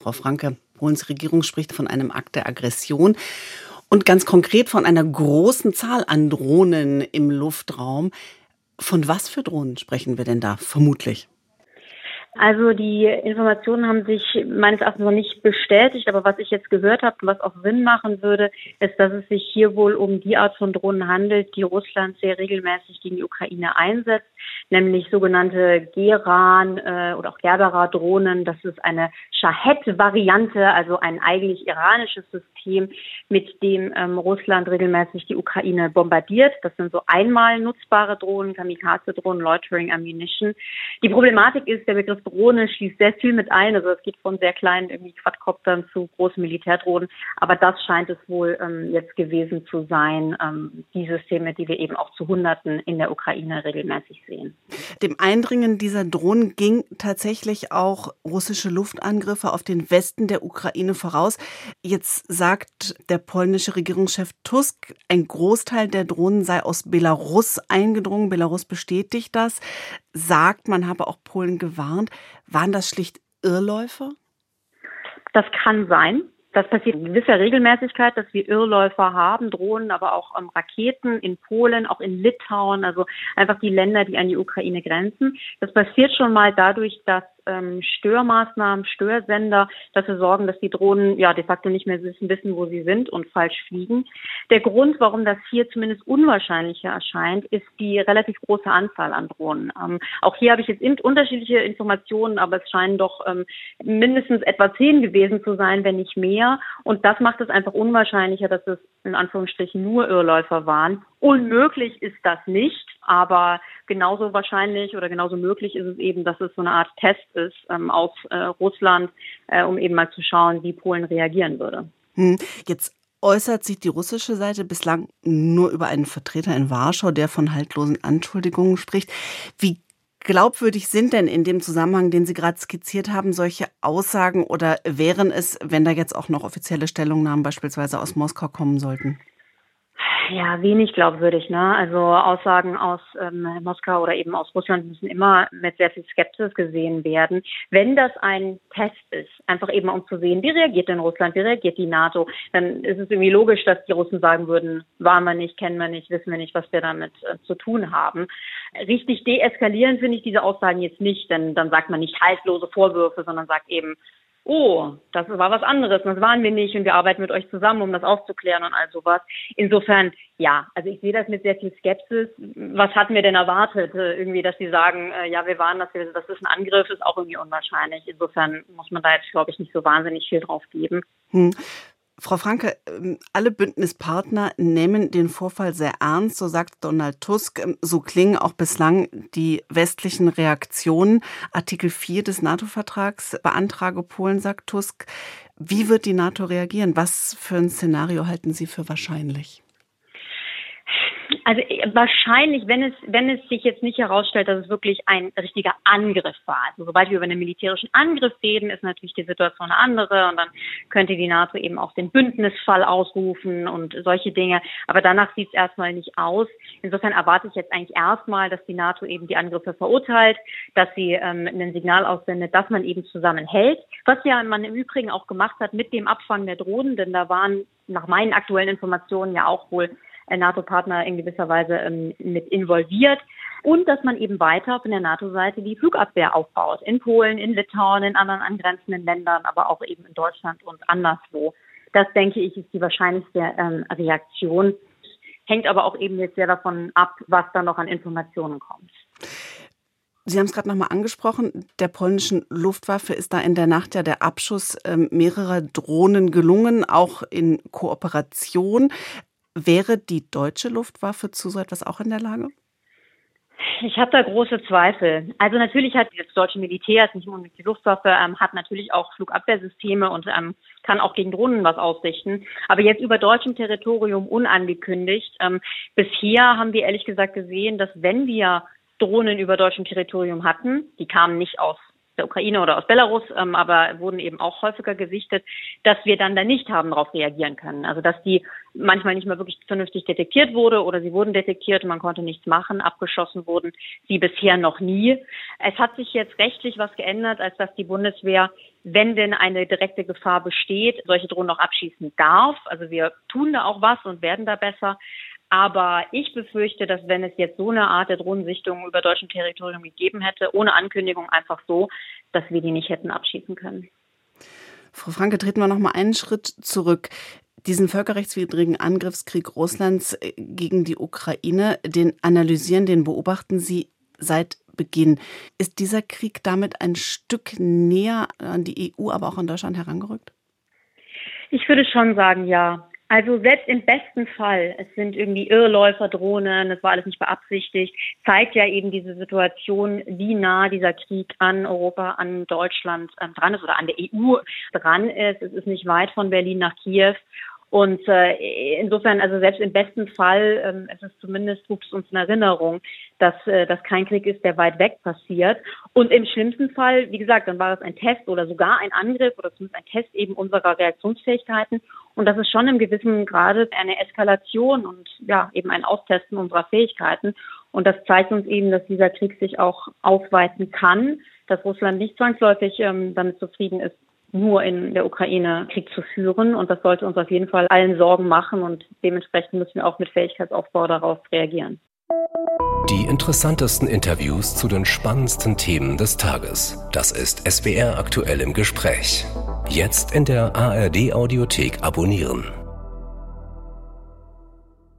Frau Franke, Polens Regierung spricht von einem Akt der Aggression und ganz konkret von einer großen Zahl an Drohnen im Luftraum. Von was für Drohnen sprechen wir denn da vermutlich? Also die Informationen haben sich meines Erachtens noch nicht bestätigt, aber was ich jetzt gehört habe und was auch Sinn machen würde, ist, dass es sich hier wohl um die Art von Drohnen handelt, die Russland sehr regelmäßig gegen die Ukraine einsetzt, nämlich sogenannte Geran oder auch Gerbera-Drohnen. Das ist eine Shahed-Variante, also ein eigentlich iranisches System, mit dem Russland regelmäßig die Ukraine bombardiert. Das sind so einmal nutzbare Drohnen, Kamikaze-Drohnen, Loitering Ammunition. Die Problematik ist, der Begriff Drohne schließt sehr viel mit ein. Also es geht von sehr kleinen irgendwie Quadcoptern zu großen Militärdrohnen. Aber das scheint es wohl jetzt gewesen zu sein, die Systeme, die wir eben auch zu Hunderten in der Ukraine regelmäßig sehen. Dem Eindringen dieser Drohnen ging tatsächlich auch russische Luftangriffe auf den Westen der Ukraine voraus. Jetzt sagt der polnische Regierungschef Tusk, ein Großteil der Drohnen sei aus Belarus eingedrungen. Belarus bestätigt das, sagt, man habe auch Polen gewarnt. Waren das schlicht Irrläufer? Das kann sein. Das passiert in gewisser Regelmäßigkeit, dass wir Irrläufer haben, Drohnen, aber auch Raketen in Polen, auch in Litauen, also einfach die Länder, die an die Ukraine grenzen. Das passiert schon mal dadurch, dass Störmaßnahmen, Störsender dafür sorgen, dass die Drohnen ja de facto nicht mehr wissen, wo sie sind und falsch fliegen. Der Grund, warum das hier zumindest unwahrscheinlicher erscheint, ist die relativ große Anzahl an Drohnen. Auch hier habe ich jetzt unterschiedliche Informationen, aber es scheinen doch mindestens etwa 10 gewesen zu sein, wenn nicht mehr. Und das macht es einfach unwahrscheinlicher, dass es in Anführungsstrichen nur Irrläufer waren. Unmöglich ist das nicht, aber genauso wahrscheinlich oder genauso möglich ist es eben, dass es so eine Art Test ist aus Russland, um eben mal zu schauen, wie Polen reagieren würde. Jetzt äußert sich die russische Seite bislang nur über einen Vertreter in Warschau, der von haltlosen Anschuldigungen spricht. Wie glaubwürdig sind denn in dem Zusammenhang, den Sie gerade skizziert haben, solche Aussagen oder wären es, wenn da jetzt auch noch offizielle Stellungnahmen beispielsweise aus Moskau kommen sollten? Ja, wenig glaubwürdig, ne? Also Aussagen aus Moskau oder eben aus Russland müssen immer mit sehr viel Skepsis gesehen werden. Wenn das ein Test ist, einfach eben um zu sehen, wie reagiert denn Russland, wie reagiert die NATO, dann ist es irgendwie logisch, dass die Russen sagen würden, waren wir nicht, kennen wir nicht, wissen wir nicht, was wir damit zu tun haben. Richtig deeskalieren finde ich diese Aussagen jetzt nicht, denn dann sagt man nicht haltlose Vorwürfe, sondern sagt eben, oh, das war was anderes, das waren wir nicht und wir arbeiten mit euch zusammen, um das aufzuklären und all sowas. Insofern, ja, also ich sehe das mit sehr viel Skepsis. Was hatten wir denn erwartet? Irgendwie, dass sie sagen, ja, wir waren das ist ein Angriff, ist auch irgendwie unwahrscheinlich. Insofern muss man da jetzt, glaube ich, nicht so wahnsinnig viel drauf geben. Frau Franke, alle Bündnispartner nehmen den Vorfall sehr ernst, so sagt Donald Tusk. So klingen auch bislang die westlichen Reaktionen. Artikel 4 des NATO-Vertrags beantrage Polen, sagt Tusk. Wie wird die NATO reagieren? Was für ein Szenario halten Sie für wahrscheinlich? Also wahrscheinlich, wenn es sich jetzt nicht herausstellt, dass es wirklich ein richtiger Angriff war. Also sobald wir über einen militärischen Angriff reden, ist natürlich die Situation eine andere und dann könnte die NATO eben auch den Bündnisfall ausrufen und solche Dinge. Aber danach sieht es erstmal nicht aus. Insofern erwarte ich jetzt eigentlich erstmal, dass die NATO eben die Angriffe verurteilt, dass sie ein Signal aussendet, dass man eben zusammenhält. Was ja man im Übrigen auch gemacht hat mit dem Abfangen der Drohnen, denn da waren nach meinen aktuellen Informationen ja auch wohl NATO-Partner in gewisser Weise mit involviert und dass man eben weiter von der NATO-Seite die Flugabwehr aufbaut. In Polen, in Litauen, in anderen angrenzenden Ländern, aber auch eben in Deutschland und anderswo. Das, denke ich, ist die wahrscheinlichste Reaktion. Hängt aber auch eben jetzt sehr davon ab, was da noch an Informationen kommt. Sie haben es gerade nochmal angesprochen, der polnischen Luftwaffe ist da in der Nacht ja der Abschuss mehrerer Drohnen gelungen, auch in Kooperation. Wäre die deutsche Luftwaffe zu so etwas auch in der Lage? Ich habe da große Zweifel. Also natürlich hat das deutsche Militär, ist nicht nur die Luftwaffe, hat natürlich auch Flugabwehrsysteme und kann auch gegen Drohnen was ausrichten. Aber jetzt über deutschem Territorium unangekündigt. Bisher haben wir ehrlich gesagt gesehen, dass wenn wir Drohnen über deutschem Territorium hatten, die kamen nicht aus der Ukraine oder aus Belarus, aber wurden eben auch häufiger gesichtet, dass wir dann da nicht haben darauf reagieren können. Also dass die manchmal nicht mehr wirklich vernünftig detektiert wurde oder sie wurden detektiert und man konnte nichts machen, abgeschossen wurden sie bisher noch nie. Es hat sich jetzt rechtlich was geändert, als dass die Bundeswehr wenn denn eine direkte Gefahr besteht, solche Drohnen auch abschießen darf. Also wir tun da auch was und werden da besser. Aber ich befürchte, dass wenn es jetzt so eine Art der Drohnensichtung über deutschem Territorium gegeben hätte, ohne Ankündigung einfach so, dass wir die nicht hätten abschießen können. Frau Franke, treten wir noch mal einen Schritt zurück. Diesen völkerrechtswidrigen Angriffskrieg Russlands gegen die Ukraine, den analysieren, den beobachten Sie seit Beginn. Ist dieser Krieg damit ein Stück näher an die EU, aber auch an Deutschland herangerückt? Ich würde schon sagen, ja. Also selbst im besten Fall, es sind irgendwie Irrläuferdrohnen, das war alles nicht beabsichtigt, zeigt ja eben diese Situation, wie nah dieser Krieg an Europa, an Deutschland dran ist oder an der EU dran ist. Es ist nicht weit von Berlin nach Kiew. Und insofern, also selbst im besten Fall, es ist zumindest, ruft es uns in Erinnerung, dass das kein Krieg ist, der weit weg passiert. Und im schlimmsten Fall, wie gesagt, dann war es ein Test oder sogar ein Angriff oder zumindest ein Test eben unserer Reaktionsfähigkeiten. Und das ist schon im gewissen Grade eine Eskalation und ja eben ein Austesten unserer Fähigkeiten. Und das zeigt uns eben, dass dieser Krieg sich auch ausweiten kann, dass Russland nicht zwangsläufig damit zufrieden ist, nur in der Ukraine Krieg zu führen. Und das sollte uns auf jeden Fall allen Sorgen machen. Und dementsprechend müssen wir auch mit Fähigkeitsaufbau darauf reagieren. Die interessantesten Interviews zu den spannendsten Themen des Tages. Das ist SWR aktuell im Gespräch. Jetzt in der ARD Audiothek abonnieren.